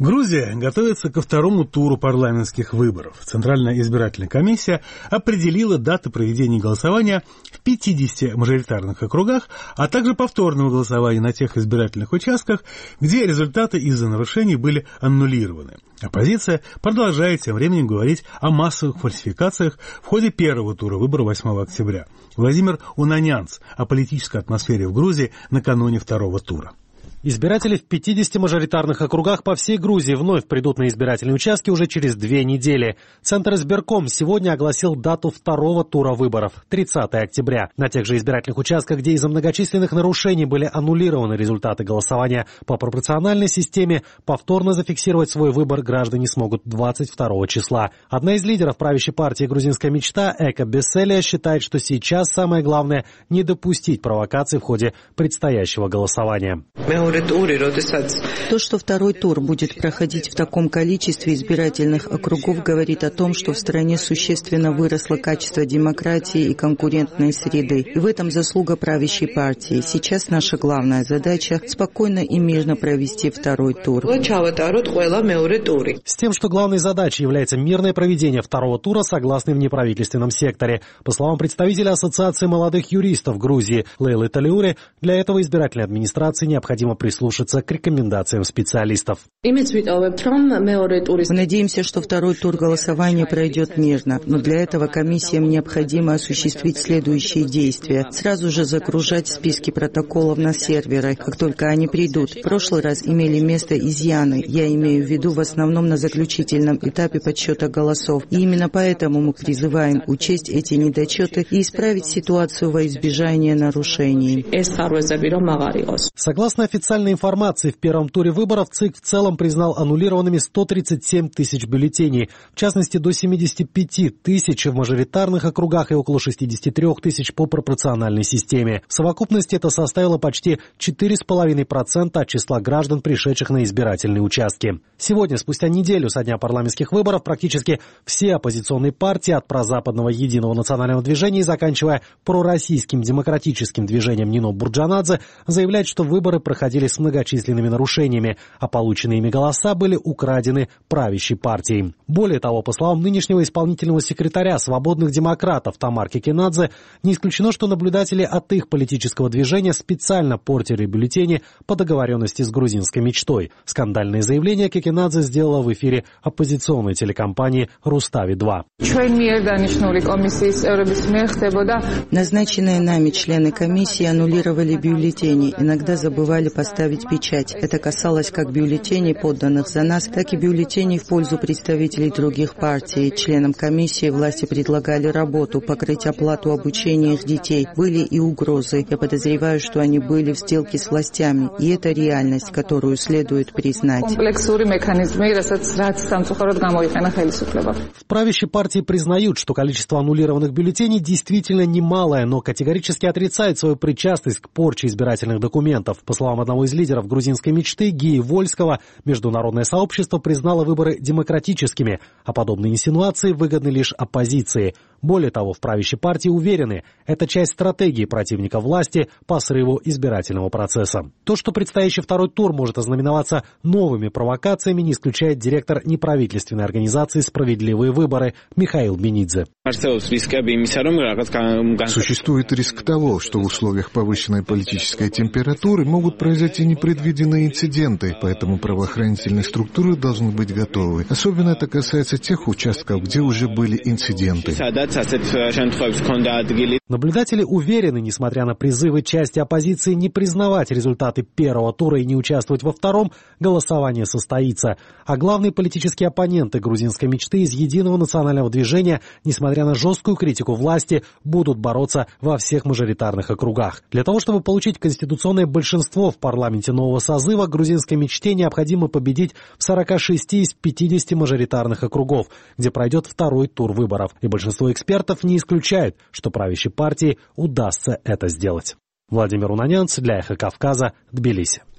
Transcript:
Грузия готовится ко второму туру парламентских выборов. Центральная избирательная комиссия определила даты проведения голосования в 50 мажоритарных округах, а также повторного голосования на тех избирательных участках, где результаты из-за нарушений были аннулированы. Оппозиция продолжает тем временем говорить о массовых фальсификациях в ходе первого тура выборов 8 октября. Владимир Унанянц о политической атмосфере в Грузии накануне второго тура. Избиратели в 50 мажоритарных округах по всей Грузии вновь придут на избирательные участки уже через 2 недели. Центр избирком сегодня огласил дату второго тура выборов – 30 октября. На тех же избирательных участках, где из-за многочисленных нарушений были аннулированы результаты голосования по пропорциональной системе, повторно зафиксировать свой выбор граждане смогут 22 числа. Одна из лидеров правящей партии «Грузинская мечта» Эка Бесселия считает, что сейчас самое главное – не допустить провокаций в ходе предстоящего голосования. То, что второй тур будет проходить в таком количестве избирательных округов, говорит о том, что в стране существенно выросло качество демократии и конкурентной среды. И в этом заслуга правящей партии. Сейчас наша главная задача – спокойно и мирно провести второй тур. С тем, что главной задачей является мирное проведение второго тура, согласны в неправительственном секторе. По словам представителя Ассоциации молодых юристов Грузии Лейлы Талиури, для этого избирательной администрации необходимо прислушаться к рекомендациям специалистов. Мы надеемся, что второй тур голосования пройдет мирно, но для этого комиссиям необходимо осуществить следующие действия. Сразу же загружать списки протоколов на серверы, как только они придут. В прошлый раз имели место изъяны, я имею в виду в основном на заключительном этапе подсчета голосов. И именно поэтому мы призываем учесть эти недочеты и исправить ситуацию во избежание нарушений. Согласно официальной информации, в первом туре выборов ЦИК в целом признал аннулированными 137 тысяч бюллетеней, в частности до 75 тысяч в мажоритарных округах и около 63 тысяч по пропорциональной системе. В совокупности это составило почти 4,5% от числа граждан, пришедших на избирательные участки. Сегодня, спустя неделю со дня парламентских выборов, практически все оппозиционные партии от прозападного Единого национального движения и заканчивая пророссийским демократическим движением Нино Бурджанадзе заявляют, что выборы проходили с многочисленными нарушениями, а полученные ими голоса были украдены правящей партией. Более того, по словам нынешнего исполнительного секретаря «Свободных демократов» Тамар Кекинадзе, не исключено, что наблюдатели от их политического движения специально портили бюллетени по договоренности с грузинской мечтой. Скандальное заявление Кекинадзе сделала в эфире оппозиционной телекомпании «Рустави-2». Назначенные нами члены комиссии аннулировали бюллетени, иногда забывали поставить печать. Это касалось как бюллетеней, подданных за нас, так и бюллетеней в пользу представителей других партий. Членам комиссии власти предлагали работу, покрыть оплату обучения их детей. Были и угрозы. Я подозреваю, что они были в сделке с властями. И это реальность, которую следует признать. В правящей партии признают, что количество аннулированных бюллетеней действительно немалое, но категорически отрицают свою причастность к порче избирательных документов. По словам одного из лидеров грузинской мечты Гии Вольского, международное сообщество признало выборы демократическими, а подобные инсинуации выгодны лишь оппозиции. Более того, в правящей партии уверены, это часть стратегии противника власти по срыву избирательного процесса. То, что предстоящий второй тур может ознаменоваться новыми провокациями, не исключает директор неправительственной организации «Справедливые выборы» Михаил Бенидзе. Существует риск того, что в условиях повышенной политической температуры могут произойти непредвиденные инциденты, поэтому правоохранительные структуры должны быть готовы. Особенно это касается тех участков, где уже были инциденты. Наблюдатели уверены, несмотря на призывы части оппозиции не признавать результаты первого тура и не участвовать во втором, голосование состоится. А главные политические оппоненты грузинской мечты из Единого национального движения, несмотря на жесткую критику власти, будут бороться во всех мажоритарных округах. Для того, чтобы получить конституционное большинство в парламенте нового созыва, грузинской мечте необходимо победить в 46 из 50 мажоритарных округов, где пройдет второй тур выборов. И большинство экспертов не исключают, что правящей партии удастся это сделать. Владимир Унанянц для «Эхо Кавказа», Тбилиси.